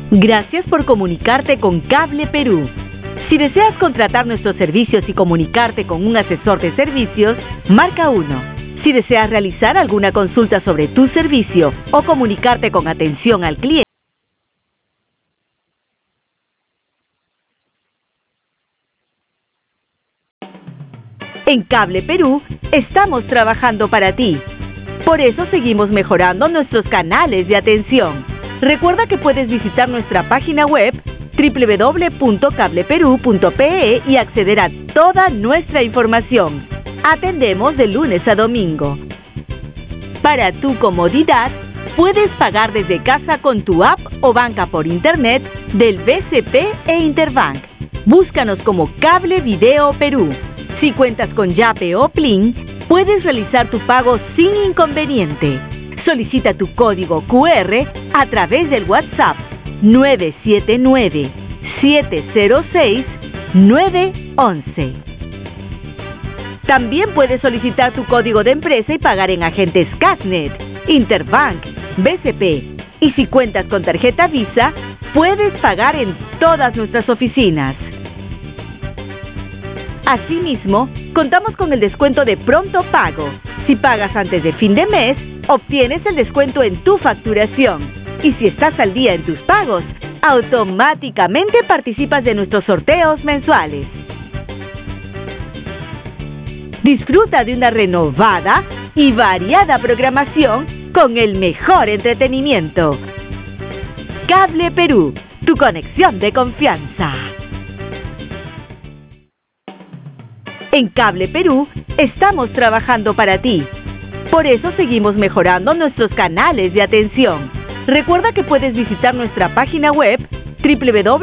Gracias por comunicarte con Cable Perú. Si deseas contratar nuestros servicios y comunicarte con un asesor de servicios, marca 1. Si deseas realizar alguna consulta sobre tu servicio o comunicarte con atención al cliente, en Cable Perú estamos trabajando para ti. Por eso seguimos mejorando nuestros canales de atención. Recuerda que puedes visitar nuestra página web www.cableperu.pe y acceder a toda nuestra información. Atendemos de lunes a domingo. Para tu comodidad, puedes pagar desde casa con tu app o banca por internet del BCP e Interbank. Búscanos como Cable Video Perú. Si cuentas con Yape o Plin, puedes realizar tu pago sin inconveniente. Solicita tu código QR a través del WhatsApp 979-706-911. También puedes solicitar tu código de empresa y pagar en agentes Casnet, Interbank, BCP. Y si cuentas con tarjeta Visa, puedes pagar en todas nuestras oficinas. Asimismo, contamos con el descuento de pronto pago. Si pagas antes de fin de mes, obtienes el descuento en tu facturación. Y si estás al día en tus pagos, automáticamente participas de nuestros sorteos mensuales. Disfruta de una renovada y variada programación con el mejor entretenimiento. Cable Perú, tu conexión de confianza. En Cable Perú estamos trabajando para ti. Por eso seguimos mejorando nuestros canales de atención. Recuerda que puedes visitar nuestra página web www